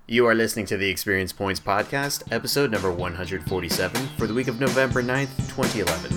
You are listening to the Experience Points Podcast, episode number 147 for the week of November 9th, 2011.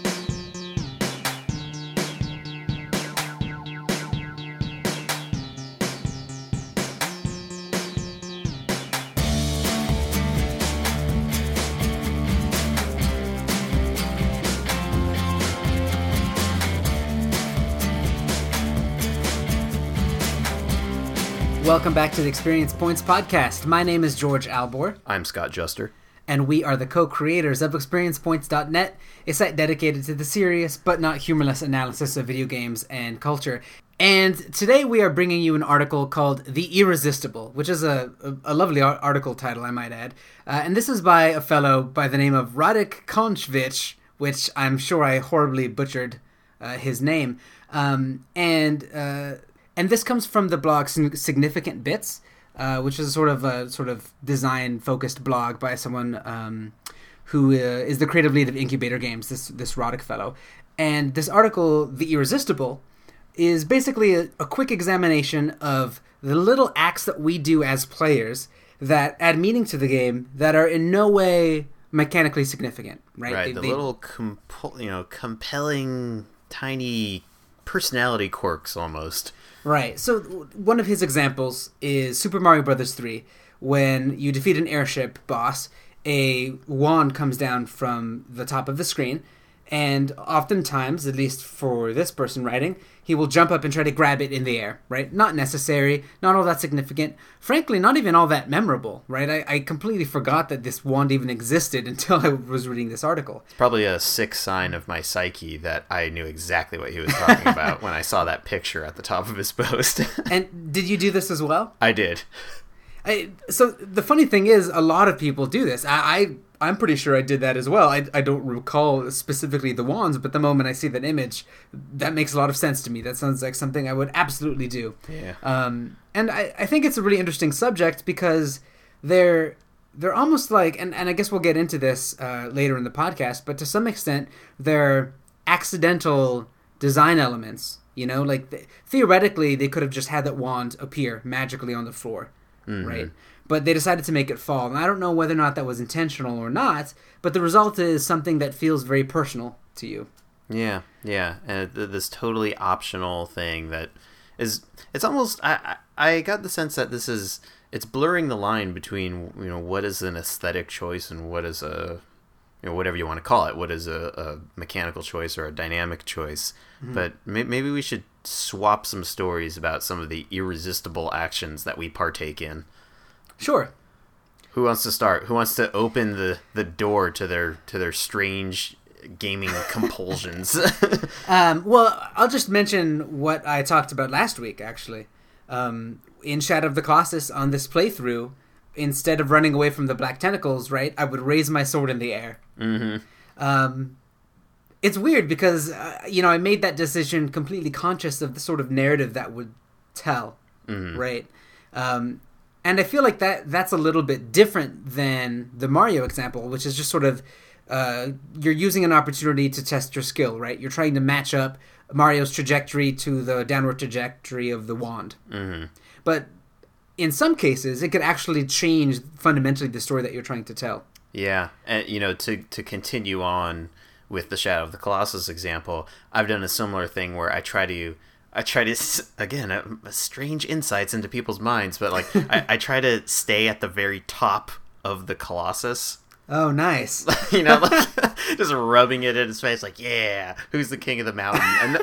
Welcome back to the Experience Points Podcast. My name is George Albor. I'm Scott Juster. And we are the co-creators of ExperiencePoints.net, a site dedicated to the serious but not humorless analysis of video games and culture. And today we are bringing you an article called The Irresistible, which is a lovely article title, I might add. And this is by a fellow by the name of Radek Konchevich, which I'm sure I horribly butchered his name. And this comes from the blog Significant Bits, which is a sort of design-focused blog by someone who is the creative lead of Incubator Games, this Roddick fellow. And this article, The Irresistible, is basically a quick examination of the little acts that we do as players that add meaning to the game that are in no way mechanically significant, right? Right, little compelling, tiny personality quirks almost. Right. So one of his examples is Super Mario Bros. 3. When you defeat an airship boss, a wand comes down from the top of the screen, and oftentimes, at least for this person writing, he will jump up and try to grab it in the air, right? Not necessary, not all that significant, frankly, not even all that memorable, right? I completely forgot that this wand even existed until I was reading this article. It's probably a sick sign of my psyche that I knew exactly what he was talking about when I saw that picture at the top of his post. And did you do this as well? I did. So the funny thing is, a lot of people do this. I'm pretty sure I did that as well. I don't recall specifically the wands, but the moment I see that image, that makes a lot of sense to me. That sounds like something I would absolutely do. Yeah. And I think it's a really interesting subject because they're almost like, and I guess we'll get into this later in the podcast, but to some extent, they're accidental design elements. You know, like theoretically, they could have just had that wand appear magically on the floor. Mm-hmm. Right? But they decided to make it fall. And I don't know whether or not that was intentional or not, but the result is something that feels very personal to you. Yeah. And this totally optional thing that is, it's almost, I got the sense that it's blurring the line between, what is an aesthetic choice and what is a, whatever you want to call it, what is a mechanical choice or a dynamic choice. Mm-hmm. But maybe we should swap some stories about some of the irresistible actions that we partake in. Sure. Who wants to start? Who wants to open the door to their strange gaming compulsions? Well, I'll just mention what I talked about last week, actually. In Shadow of the Colossus, on this playthrough, instead of running away from the black tentacles, right, I would raise my sword in the air. Mm-hmm. It's weird because, I made that decision completely conscious of the sort of narrative that would tell, mm-hmm. right? And I feel like that's a little bit different than the Mario example, which is just sort of you're using an opportunity to test your skill, right? You're trying to match up Mario's trajectory to the downward trajectory of the wand. Mm-hmm. But in some cases, it could actually change fundamentally the story that you're trying to tell. Yeah, and to continue on with the Shadow of the Colossus example, I've done a similar thing where I try to again, strange insights into people's minds, but like I try to stay at the very top of the Colossus. Oh, nice. Just rubbing it in his face, like, yeah, who's the king of the mountain?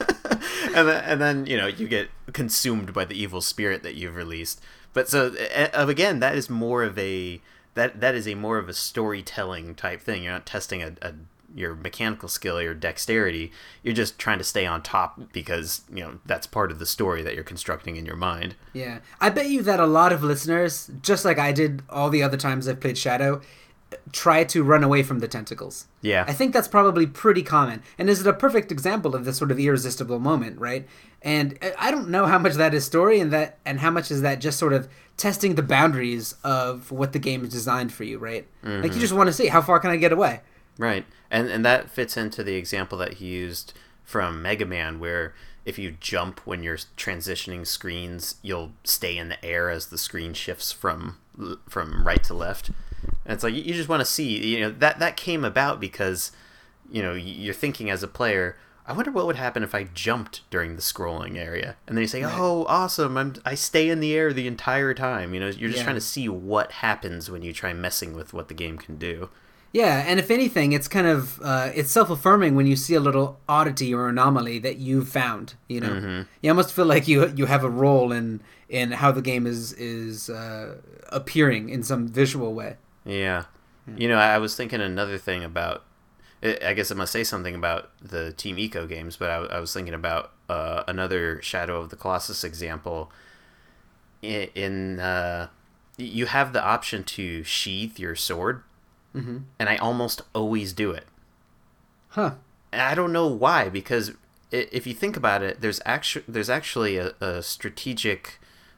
And then you get consumed by the evil spirit that you've released. But so again, that is more of a more of a storytelling type thing. You're not testing your mechanical skill or your dexterity. You're just trying to stay on top because that's part of the story that you're constructing in your mind. Yeah, I bet you that a lot of listeners, just like I did all the other times I've played Shadow, try to run away from the tentacles. Yeah, I think that's probably pretty common, and is it a perfect example of this sort of irresistible moment, right? And I don't know how much that is story and how much is that just sort of testing the boundaries of what the game is designed for you, right? Mm-hmm. Like you just want to see how far can I get away. Right, and that fits into the example that he used from Mega Man, where if you jump when you're transitioning screens, you'll stay in the air as the screen shifts from right to left. And it's like you just want to see, that came about because, you're thinking as a player, I wonder what would happen if I jumped during the scrolling area. And then you say, oh, awesome, I stay in the air the entire time. You're just trying to see what happens when you try messing with what the game can do. Yeah, and if anything, it's kind of it's self-affirming when you see a little oddity or anomaly that you've found. You almost feel like you have a role in how the game is appearing in some visual way. Yeah. I was thinking another thing about. I guess I must say something about the Team Eco games, but I was thinking about another Shadow of the Colossus example. You have the option to sheath your sword. Mm-hmm. And I almost always do it. Huh. And I don't know why, because if you think about it, there's actually a strategic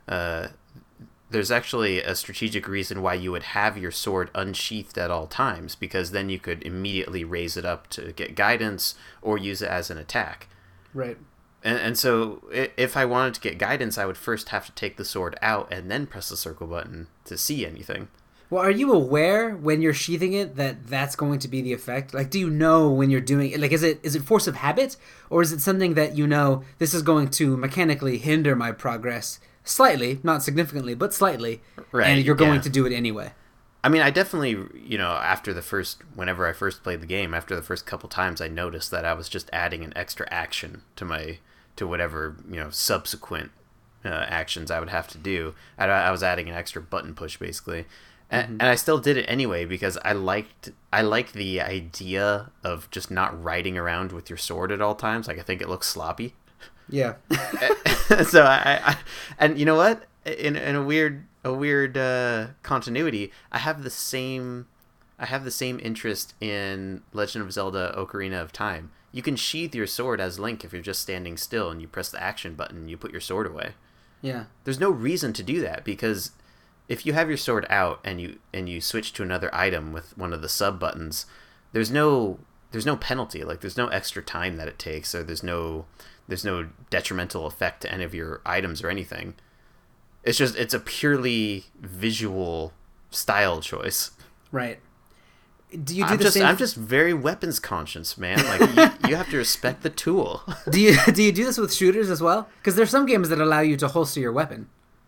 reason why you would have your sword unsheathed at all times, because then you could immediately raise it up to get guidance or use it as an attack. Right. And so if I wanted to get guidance, I would first have to take the sword out and then press the circle button to see anything. Well, are you aware when you're sheathing it that that's going to be the effect? Like, do you know when you're doing it? Like, is it force of habit, or is it something that this is going to mechanically hinder my progress slightly, not significantly, but slightly, right, and you're going to do it anyway? I mean, I definitely, whenever I first played the game, after the first couple times, I noticed that I was just adding an extra action to whatever, subsequent actions I would have to do. I was adding an extra button push, basically. And I still did it anyway because I like the idea of just not riding around with your sword at all times. Like, I think it looks sloppy. Yeah. So and you know what? In a weird continuity, I have the same interest in Legend of Zelda: Ocarina of Time. You can sheath your sword as Link if you're just standing still and you press the action button and you put your sword away. Yeah. There's no reason to do that, because if you have your sword out and you switch to another item with one of the sub buttons, there's no penalty. Like, there's no extra time that it takes, or there's no detrimental effect to any of your items or anything. It's a purely visual style choice. Right. Do you do I'm just very weapons conscious, man. Like, you have to respect the tool. Do you do this with shooters as well? Because there's some games that allow you to holster your weapon.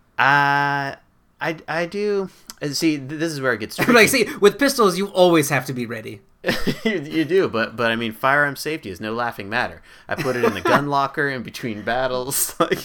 I do. See, this is where it gets tricky. Like, see, with pistols, you always have to be ready. you do, but I mean, firearm safety is no laughing matter. I put it in the gun locker in between battles. But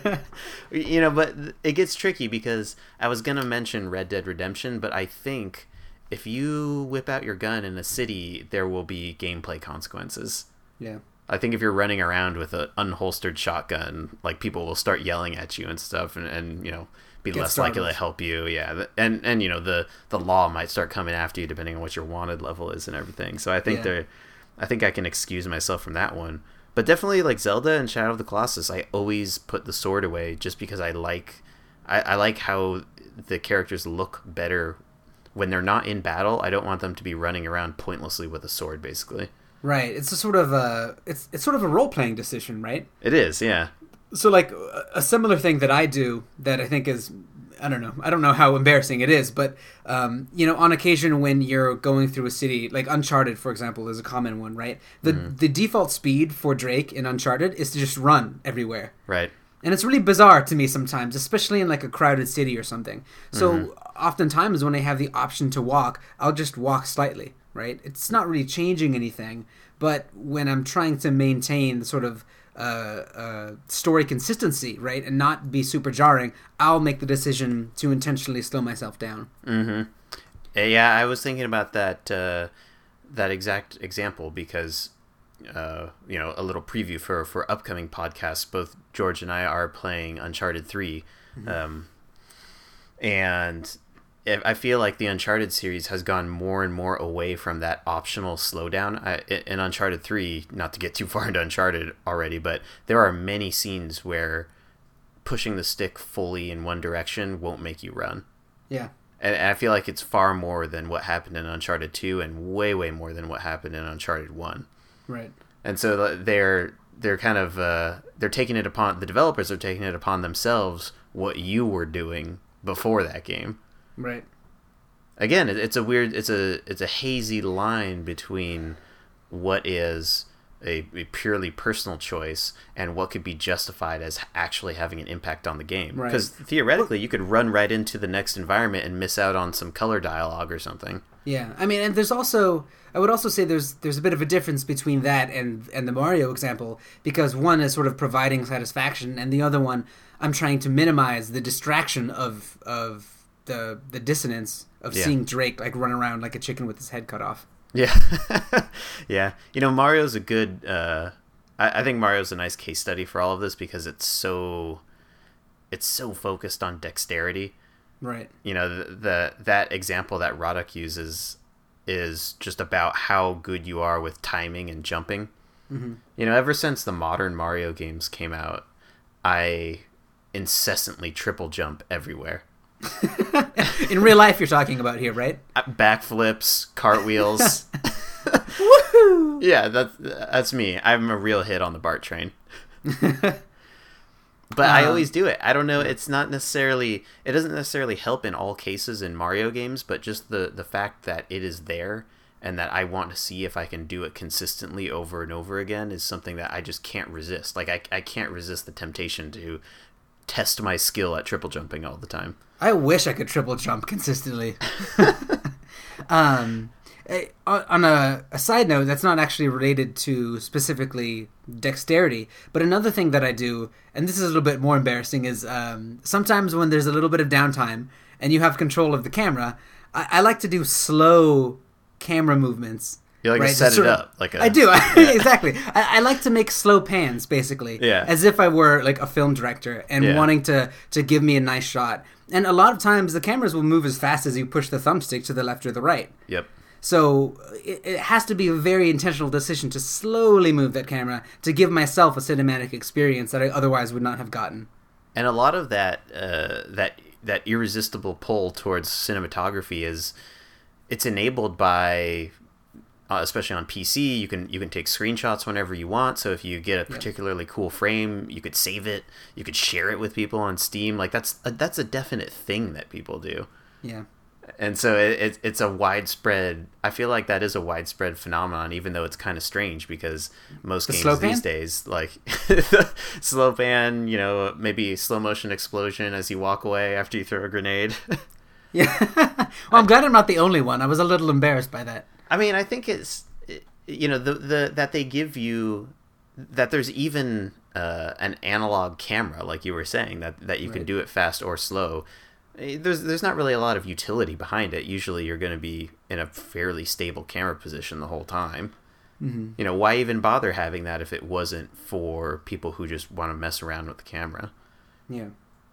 it gets tricky because I was gonna mention Red Dead Redemption, but I think if you whip out your gun in a city, there will be gameplay consequences. Yeah. I think if you're running around with an unholstered shotgun, like, people will start yelling at you and stuff, and be less likely to help you. Yeah, and the law might start coming after you depending on what your wanted level is and everything. So I think I think I can excuse myself from that one. But definitely, like Zelda and Shadow of the Colossus, I always put the sword away just because I like how the characters look better when they're not in battle. I don't want them to be running around pointlessly with a sword, basically. Right. It's a sort of it's sort of a role-playing decision, right? It is, yeah. So, like, a similar thing that I do that I think is, I don't know how embarrassing it is, but, on occasion when you're going through a city, like Uncharted, for example, is a common one, right? The default speed for Drake in Uncharted is to just run everywhere. Right. And it's really bizarre to me sometimes, especially in, like, a crowded city or something. So, oftentimes when I have the option to walk, I'll just walk slightly, right? It's not really changing anything, but when I'm trying to maintain the sort of story consistency, right, and not be super jarring, I'll make the decision to intentionally slow myself down. Yeah, I was thinking about that exact example because a little preview for upcoming podcasts. Both George and I are playing Uncharted 3, and I feel like the Uncharted series has gone more and more away from that optional slowdown. In Uncharted 3, not to get too far into Uncharted already, but there are many scenes where pushing the stick fully in one direction won't make you run. Yeah. And I feel like it's far more than what happened in Uncharted 2 and way, way more than what happened in Uncharted 1. Right. And so they're kind of they're taking it upon the developers are taking it upon themselves what you were doing before that game. Right. Again, it's a hazy line between what is a purely personal choice and what could be justified as actually having an impact on the game. Right. Because theoretically, you could run right into the next environment and miss out on some color dialogue or something. Yeah, I mean, and there's also, I would also say there's a bit of a difference between that and the Mario example, because one is sort of providing satisfaction, and the other one, I'm trying to minimize the distraction of the dissonance of seeing Drake like run around like a chicken with his head cut off. Yeah. Yeah. Mario's a good I think Mario's a nice case study for all of this because it's so focused on dexterity. Right. That example that Roddick uses is just about how good you are with timing and jumping. Mm-hmm. Ever since the modern Mario games came out, I incessantly triple jump everywhere. In real life, you're talking about here, right? Backflips, cartwheels. Woohoo! Yeah, that's me. I'm a real hit on the BART train. But I always do it. I don't know. It doesn't necessarily help in all cases in Mario games, but just the fact that it is there and that I want to see if I can do it consistently over and over again is something that I just can't resist. Like I can't resist the temptation to test my skill at triple jumping all the time. I wish I could triple jump consistently. On a side note, that's not actually related to specifically dexterity, but another thing that I do, and this is a little bit more embarrassing, is sometimes when there's a little bit of downtime and you have control of the camera, I like to do slow camera movements. You like to set it up. I do. Yeah. Exactly. I like to make slow pans, basically, as if I were like a film director and wanting to give me a nice shot. And a lot of times the cameras will move as fast as you push the thumbstick to the left or the right. Yep. So it has to be a very intentional decision to slowly move that camera to give myself a cinematic experience that I otherwise would not have gotten. And a lot of that that irresistible pull towards cinematography it's enabled by, especially on PC, you can take screenshots whenever you want. So if you get a particularly cool frame, you could save it. You could share it with people on Steam. Like that's a definite thing that people do. Yeah. And so it's a widespread. I feel like that is a widespread phenomenon, even though it's kind of strange because most games these days, like slow pan, maybe slow motion explosion as you walk away after you throw a grenade. Yeah. Well, I'm glad I'm not the only one. I was a little embarrassed by that. I mean, I think it's that they give you that there's even an analog camera, like you were saying, that you can do it fast or slow. There's not really a lot of utility behind it. Usually you're going to be in a fairly stable camera position the whole time. Mm-hmm. Why even bother having that if it wasn't for people who just want to mess around with the camera? Yeah.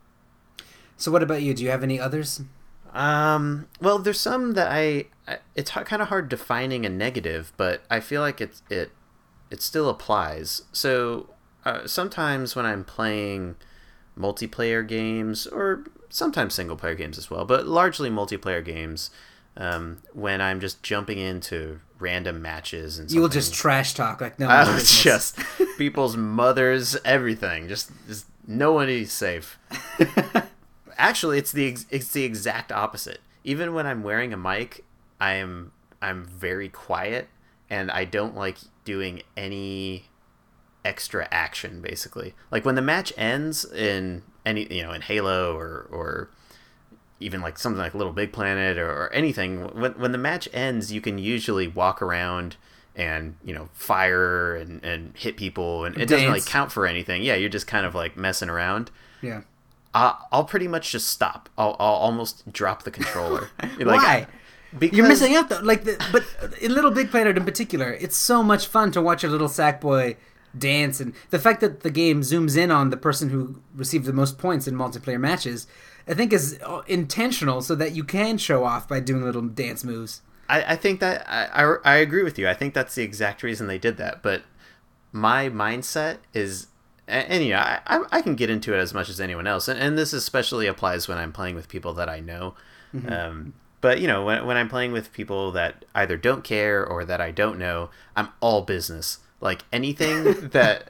So what about you? Do you have any others? Well, there's some that it's kind of hard defining a negative, but I feel like it still applies. So sometimes when I'm playing multiplayer games, or sometimes single player games as well, but largely multiplayer games, when I'm just jumping into random matches and you will just trash talk like no it's just people's mothers, everything, just nobody's safe. Actually, it's the exact opposite. Even when I'm wearing a mic, I'm very quiet, and I don't like doing any extra action. Basically, like when the match ends in in Halo or even like something like Little Big Planet or anything. When the match ends, you can usually walk around and fire and hit people, and it doesn't really count for anything. Yeah, you're just kind of like messing around. Yeah. I'll pretty much just stop. I'll almost drop the controller. Why? Because you're missing out though. But in Little Big Planet in particular, it's so much fun to watch a little Sackboy dance, and the fact that the game zooms in on the person who received the most points in multiplayer matches, I think is intentional so that you can show off by doing little dance moves. I think that I agree with you. I think that's the exact reason they did that. But my mindset is. And I can get into it as much as anyone else, and this especially applies when I'm playing with people that I know. Mm-hmm. But when I'm playing with people that either don't care or that I don't know, I'm all business. Like anything that.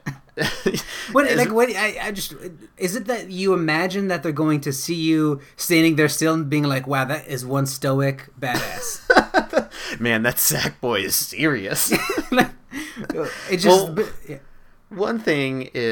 I just, is it that you imagine that they're going to see you standing there still and being like, wow, that is one stoic badass. Man, that Sackboy is serious. It just, yeah. One thing, it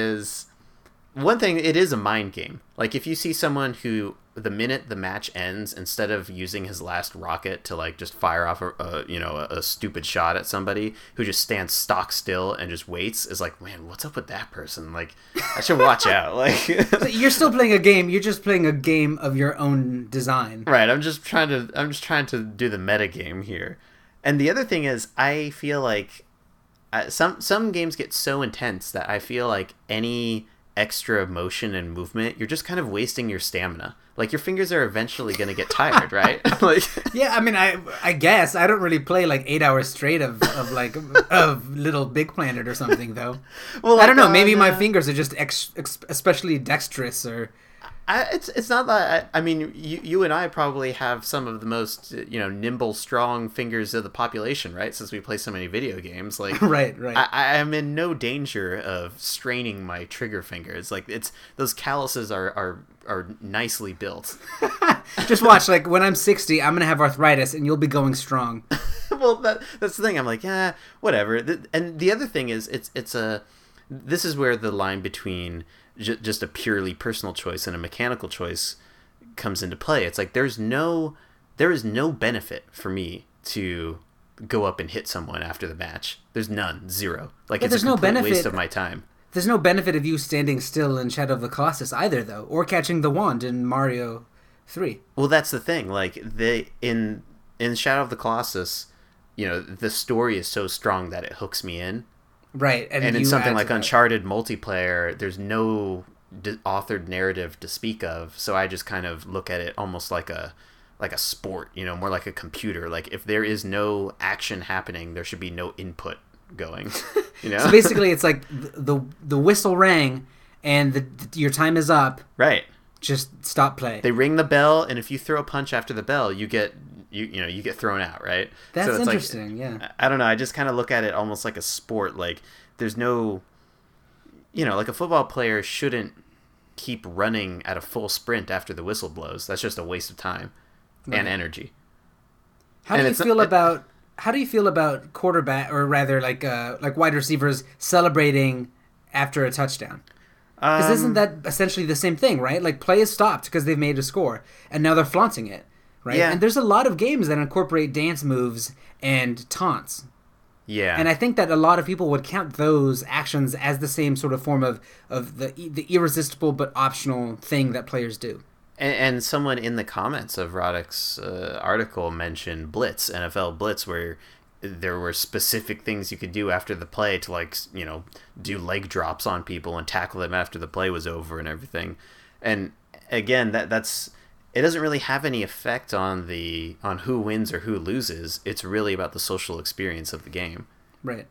is a mind game. Like, if you see someone who, the minute the match ends, instead of using his last rocket to, like, just fire off a stupid shot at somebody, who just stands stock still and just waits, is like, man, what's up with that person? Like, I should watch out. Like, so you're still playing a game. You're just playing a game of your own design. Right. I'm just trying to do the meta game here. And the other thing is, I feel like some games get so intense that I feel like any extra motion and movement, you're just kind of wasting your stamina. Like, your fingers are eventually going to get tired, right? Like, yeah, I mean, I guess I don't really play like 8 hours straight of Little Big Planet or something, though. Well, I don't know. Maybe my fingers are just especially dexterous, or. It's not that. I mean, you and I probably have some of the most nimble, strong fingers of the population, right? Since we play so many video games, like right. I am in no danger of straining my trigger fingers. Like, those calluses are nicely built. Just watch. Like, when I'm 60, I'm gonna have arthritis, and you'll be going strong. Well, that's the thing. I'm like, whatever. And the other thing is, this is where the line between just a purely personal choice and a mechanical choice comes into play. It's like there is no benefit for me to go up and hit someone after the match. There's none, zero. Like, it's a complete waste of my time. There's no benefit of you standing still in Shadow of the Colossus either, though, or catching the wand in Mario 3. Well, that's the thing. Like, in Shadow of the Colossus, the story is so strong that it hooks me in. Right, and in something like Uncharted multiplayer, there's no authored narrative to speak of, so I just kind of look at it almost like a sport, more like a computer. Like, if there is no action happening, there should be no input going. So basically, it's like the whistle rang, and your time is up. Right. Just stop play. They ring the bell, and if you throw a punch after the bell, you get thrown out, right? That's so it's interesting, yeah. I don't know, I just kind of look at it almost like a sport. Like, there's no, like a football player shouldn't keep running at a full sprint after the whistle blows. That's just a waste of time and energy. How do you feel about quarterback, or rather like wide receivers celebrating after a touchdown? Because isn't that essentially the same thing, right? Like, play is stopped because they've made a score, and now they're flaunting it. Right? Yeah. And there's a lot of games that incorporate dance moves and taunts. Yeah. And I think that a lot of people would count those actions as the same sort of form of the irresistible but optional thing that players do. And someone in the comments of Roddick's article mentioned Blitz, NFL Blitz, where there were specific things you could do after the play to, like, do leg drops on people and tackle them after the play was over and everything. And again, that's... It doesn't really have any effect on who wins or who loses. It's really about the social experience of the game. Right.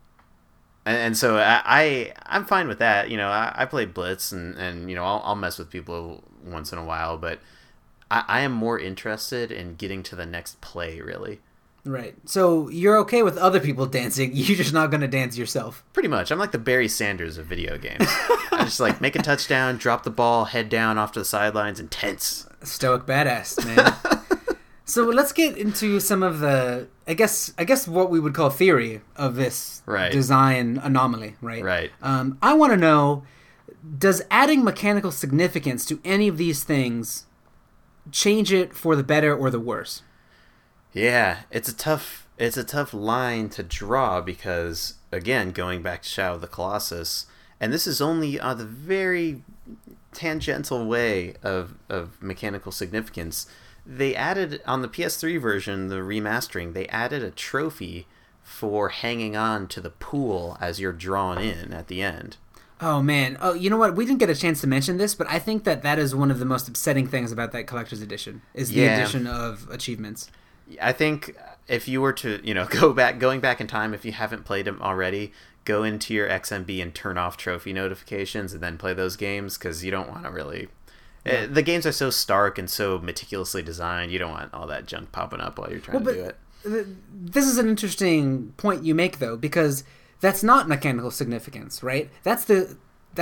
And so I'm fine with that. I play Blitz, and I'll mess with people once in a while, but I am more interested in getting to the next play, really. Right. So you're okay with other people dancing, you're just not going to dance yourself. Pretty much. I'm like the Barry Sanders of video games. I just, like, make a touchdown, drop the ball, head down off to the sidelines, and tense. Stoic badass, man. So let's get into some of the, I guess what we would call theory of this design anomaly, right? Right. I want to know, does adding mechanical significance to any of these things change it for the better or the worse? Yeah, it's a tough line to draw because, again, going back to Shadow of the Colossus, and this is only the very tangential way of mechanical significance. They added, on the PS3 version, the remastering, they added a trophy for hanging on to the pool as you're drawn in at the end. Oh, man. Oh, you know what? We didn't get a chance to mention this, but I think that is one of the most upsetting things about that collector's edition, is the addition of achievements. I think if you were to, going back in time, if you haven't played them already, go into your XMB and turn off trophy notifications and then play those games, because you don't want to really... Yeah. The games are so stark and so meticulously designed, you don't want all that junk popping up while you're trying to do it. This is an interesting point you make, though, because that's not mechanical significance, right? That's the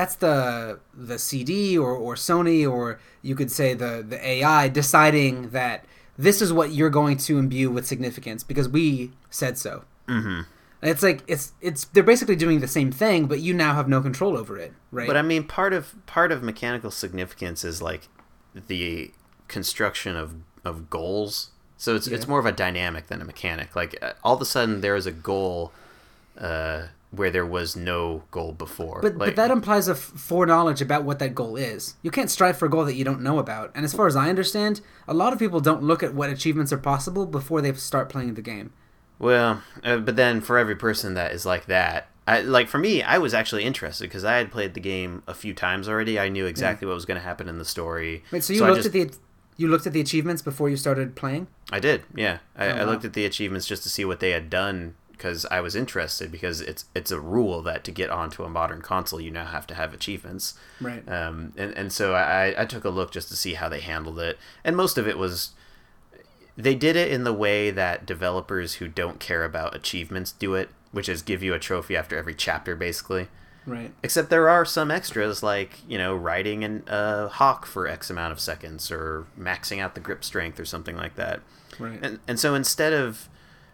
CD or Sony, or you could say the AI deciding that this is what you're going to imbue with significance because we said so. Mm-hmm. It's like it's they're basically doing the same thing, but you now have no control over it, right? But I mean, part of mechanical significance is like the construction of goals. So it's more of a dynamic than a mechanic. Like all of a sudden there is a goal where there was no goal before. But that implies a foreknowledge about what that goal is. You can't strive for a goal that you don't know about. And as far as I understand, a lot of people don't look at what achievements are possible before they start playing the game. Well, but then for every person that is like that, like for me, I was actually interested because I had played the game a few times already. I knew exactly what was going to happen in the story. Wait, so you looked at the achievements before you started playing? I did, yeah. I looked at the achievements just to see what they had done because I was interested, because it's a rule that to get onto a modern console you now have to have achievements. Right. And so I took a look just to see how they handled it. And most of it was... They did it in the way that developers who don't care about achievements do it, which is give you a trophy after every chapter, basically. Right. Except there are some extras, like, riding a hawk for X amount of seconds, or maxing out the grip strength, or something like that. Right. And so instead of,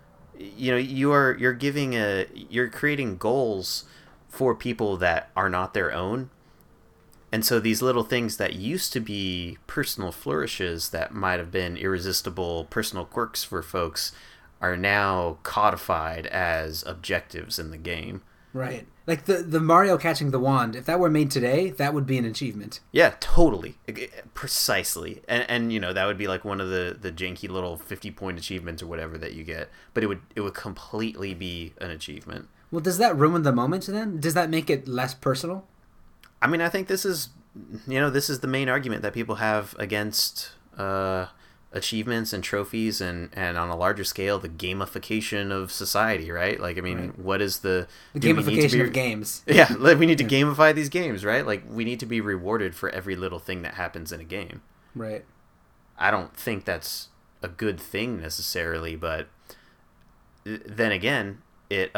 you're creating goals for people that are not their own. And so these little things that used to be personal flourishes that might have been irresistible personal quirks for folks are now codified as objectives in the game. Right. Like the Mario catching the wand, if that were made today, that would be an achievement. Yeah, totally. Precisely. And that would be like one of the janky little 50-point achievements or whatever that you get. But it would completely be an achievement. Well, does that ruin the moment then? Does that make it less personal? I mean, I think this is the main argument that people have against achievements and trophies and on a larger scale, the gamification of society, right? Like, I mean, right. What is the gamification of games? Yeah, we need to gamify these games, right? Like, we need to be rewarded for every little thing that happens in a game. Right. I don't think that's a good thing necessarily, but then again, it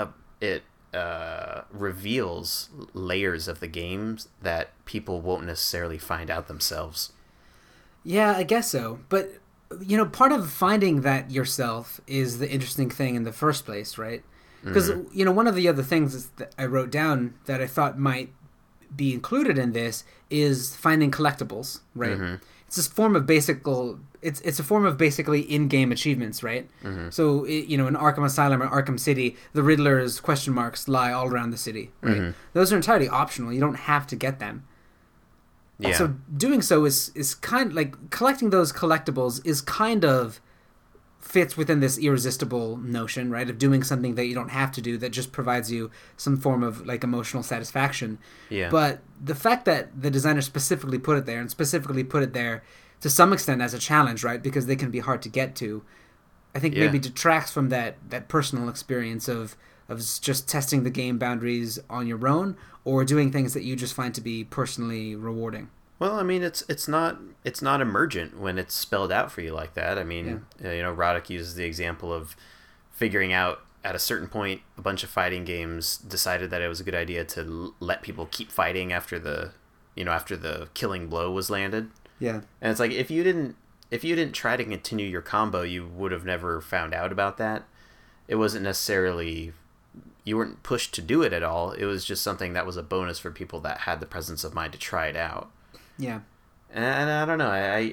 reveals layers of the games that people won't necessarily find out themselves. Yeah, I guess so. But, part of finding that yourself is the interesting thing in the first place, right? Because, one of the other things that I wrote down that I thought might be included in this is finding collectibles, right? Mm-hmm. It's this form of it's a form of basically in-game achievements, right? Mm-hmm. So, in Arkham Asylum or Arkham City, the Riddler's question marks lie all around the city, right? Mm-hmm. Those are entirely optional. You don't have to get them. Yeah. So doing so is kind of like collecting those collectibles is kind of fits within this irresistible notion, right? Of doing something that you don't have to do that just provides you some form of like emotional satisfaction. Yeah. But the fact that the designer specifically put it there and specifically put it there to some extent as a challenge, right? Because they can be hard to get to, I think maybe detracts from that personal experience of just testing the game boundaries on your own or doing things that you just find to be personally rewarding. Well, I mean, it's not emergent when it's spelled out for you like that. I mean, Roddick uses the example of figuring out at a certain point a bunch of fighting games decided that it was a good idea to let people keep fighting after the killing blow was landed. Yeah. And it's like if you didn't try to continue your combo, you would have never found out about that. It wasn't necessarily you weren't pushed to do it at all. It was just something that was a bonus for people that had the presence of mind to try it out. Yeah. And I don't know.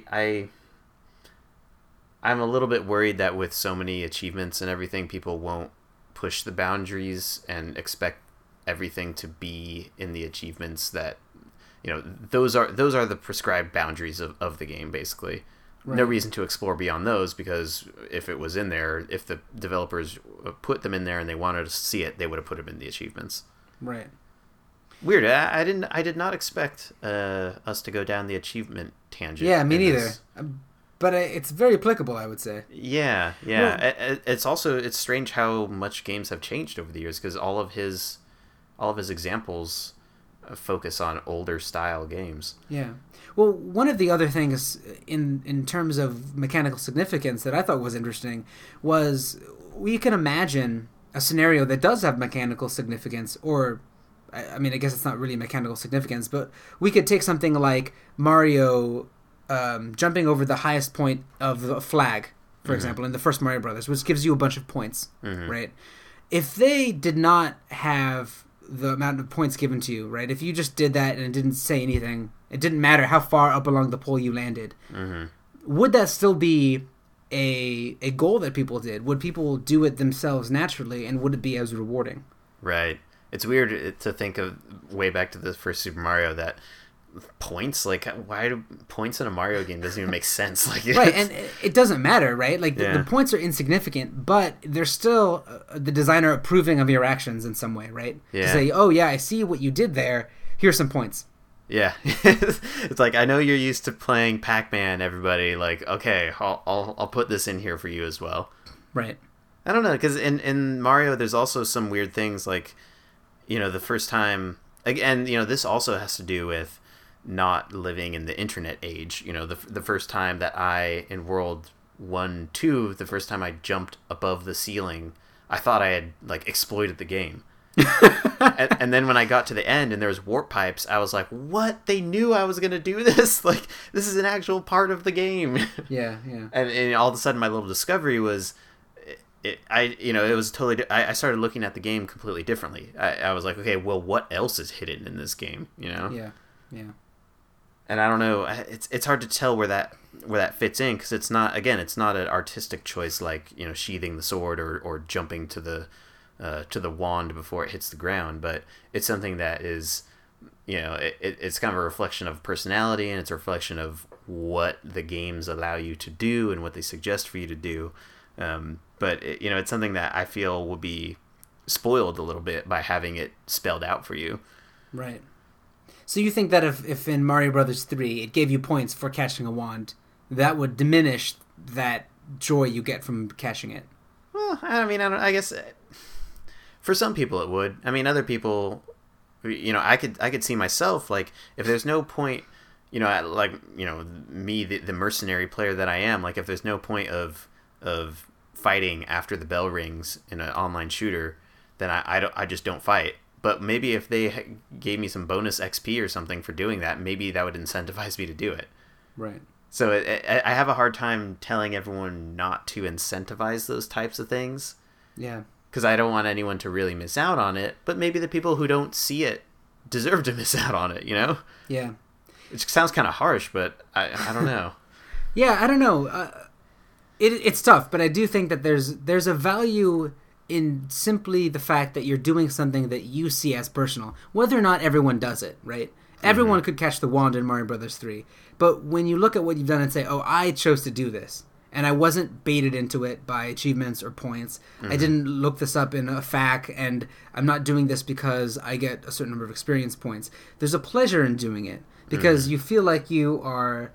I'm a little bit worried that with so many achievements and everything, people won't push the boundaries and expect everything to be in the achievements that, those are the prescribed boundaries of the game, basically. Right. No reason to explore beyond those, because if it was in there, if the developers put them in there and they wanted to see it, they would have put them in the achievements. Right. Weird. I did not expect us to go down the achievement tangent. Yeah, me neither. But it's very applicable, I would say. Yeah. Well, it's strange how much games have changed over the years, because all of his examples focus on older style games. Yeah. Well, one of the other things in terms of mechanical significance that I thought was interesting was we can imagine a scenario that does have mechanical significance, or I mean, I guess it's not really mechanical significance, but we could take something like Mario jumping over the highest point of a flag, for example, in the first Mario Brothers, which gives you a bunch of points, right? If they did not have the amount of points given to you, right? If you just did that and it didn't say anything, it didn't matter how far up along the pole you landed, would that still be a goal that people did? Would people do it themselves naturally, and would it be as rewarding? Right. It's weird to think of way back to the first Super Mario that points, like, why do points in a Mario game doesn't even make sense? Like, right, and it doesn't matter, right? Like, the points are insignificant, but they're still the designer approving of your actions in some way, right? To say, oh yeah, I see what you did there. Here's some points. Yeah, it's like, I know you're used to playing Pac-Man. Everybody, like, okay, I'll put this in here for you as well. Right. I don't know, because in Mario, there's also some weird things, like, you know, the first time, again, you know, this also has to do with not living in the internet age. You know, the first time that in World 1, 2, the first time I jumped above the ceiling, I thought I had, like, exploited the game. and then when I got to the end and there was warp pipes, I was like, what? They knew I was going to do this? Like, this is an actual part of the game. Yeah. And all of a sudden my little discovery was... it was totally... I started looking at the game completely differently. I was like, okay, well, what else is hidden in this game? You know? Yeah. And I don't know. It's hard to tell where that fits in, because it's not an artistic choice like, you know, sheathing the sword or jumping to the wand before it hits the ground. But it's something that is, you know, it's kind of a reflection of personality, and it's a reflection of what the games allow you to do and what they suggest for you to do. But it's something that I feel will be spoiled a little bit by having it spelled out for you. Right. So you think that if in Mario Brothers 3 it gave you points for catching a wand, that would diminish that joy you get from catching it? Well, I mean, I guess for some people it would. I mean, other people, you know, I could see myself, like, if there's no point, you know, like, you know, me, the mercenary player that I am, like, if there's no point of fighting after the bell rings in an online shooter, then I just don't fight. But maybe if they gave me some bonus XP or something for doing that, maybe that would incentivize me to do it. Right. So I have a hard time telling everyone not to incentivize those types of things. Yeah. Because I don't want anyone to really miss out on it. But maybe the people who don't see it deserve to miss out on it, you know? Yeah. It sounds kind of harsh, but I don't know. Yeah, I don't know. It's tough, but I do think that there's a value in simply the fact that you're doing something that you see as personal, whether or not everyone does it, right? Everyone could catch the wand in Mario Brothers 3, but when you look at what you've done and say, oh, I chose to do this, and I wasn't baited into it by achievements or points, I didn't look this up in a FAQ, and I'm not doing this because I get a certain number of experience points. There's a pleasure in doing it, because you feel like you are...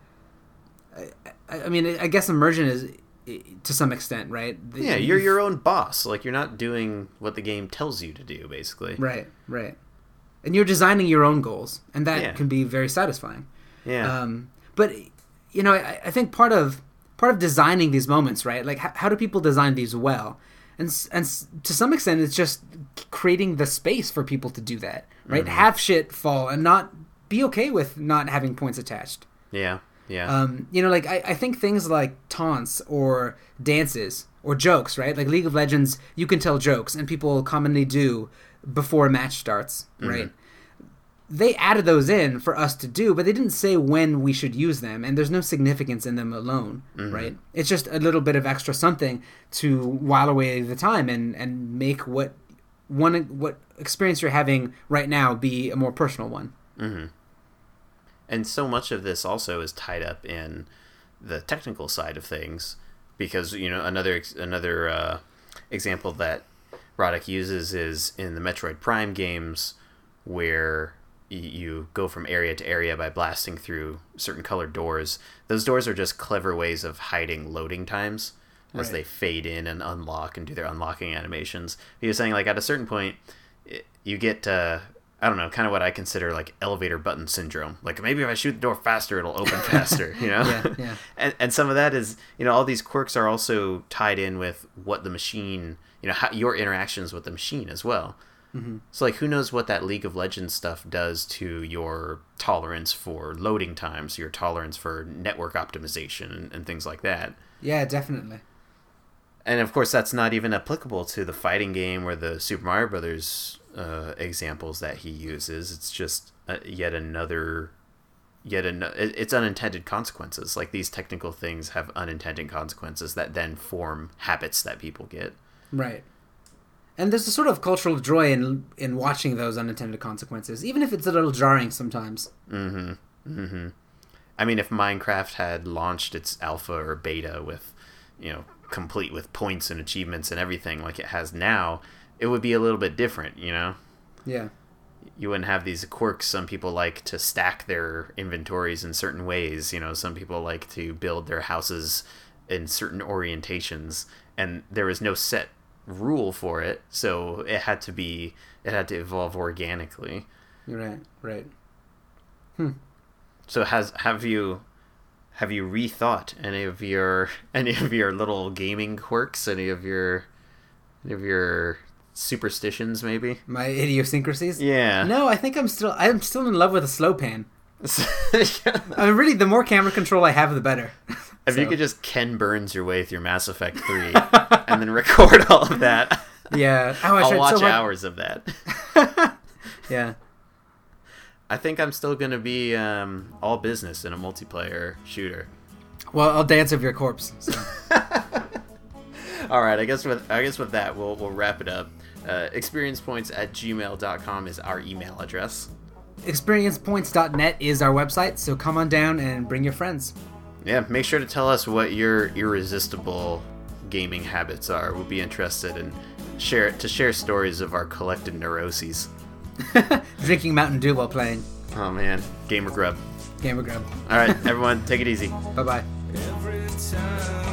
I mean, I guess immersion is... to some extent, right? Yeah, you're your own boss. Like, you're not doing what the game tells you to do, basically. Right. And you're designing your own goals, and that can be very satisfying. Yeah. But, you know, I think part of designing these moments, right? Like, how do people design these well? And to some extent, it's just creating the space for people to do that, right? Have shit fall and not be okay with not having points attached. Yeah. You know, like, I think things like taunts or dances or jokes, right? Like League of Legends, you can tell jokes, and people commonly do before a match starts, right? They added those in for us to do, but they didn't say when we should use them, and there's no significance in them alone, right? It's just a little bit of extra something to while away the time and make what experience you're having right now be a more personal one. And so much of this also is tied up in the technical side of things, because, you know, another example that Roddick uses is in the Metroid Prime games, where you go from area to area by blasting through certain colored doors. Those doors are just clever ways of hiding loading times as they fade in and unlock and do their unlocking animations. He was saying, like, at a certain point, you get I don't know, kind of what I consider like elevator button syndrome. Like maybe if I shoot the door faster, it'll open faster, you know? Yeah. And some of that is, all these quirks are also tied in with what the machine, how, your interactions with the machine as well. Mm-hmm. So like, who knows what that League of Legends stuff does to your tolerance for loading times, your tolerance for network optimization and things like that. Yeah, definitely. And of course, that's not even applicable to the fighting game or the Super Mario Brothers examples that he uses. It's just yet another. It's unintended consequences. Like these technical things have unintended consequences that then form habits that people get. Right. And there's a sort of cultural joy in watching those unintended consequences, even if it's a little jarring sometimes. Mm-hmm. Mm-hmm. I mean, if Minecraft had launched its alpha or beta with, complete with points and achievements and everything like it has now, it would be a little bit different, Yeah. You wouldn't have these quirks. Some people like to stack their inventories in certain ways. Some people like to build their houses in certain orientations, and there was no set rule for it, so it had to evolve organically. Right. So have you rethought any of your little gaming quirks, any of your superstitions, maybe? My idiosyncrasies? Yeah. No, I think I'm still in love with a slow pan. I mean, really, the more camera control I have, the better. If you could just Ken Burns your way through Mass Effect 3 and then record all of that. Yeah. I'll watch hours of that. Yeah. I think I'm still going to be all business in a multiplayer shooter. Well, I'll dance with your corpse. So. All right, I guess with that, we'll wrap it up. experiencepoints@gmail.com is our email address. Experiencepoints.net is our website, so come on down and bring your friends. Yeah, make sure to tell us what your irresistible gaming habits are. We'll be interested in share stories of our collective neuroses. Drinking Mountain Dew while playing. Oh man, Gamer Grub. Gamer Grub. All right, everyone, take it easy. Bye-bye. Every time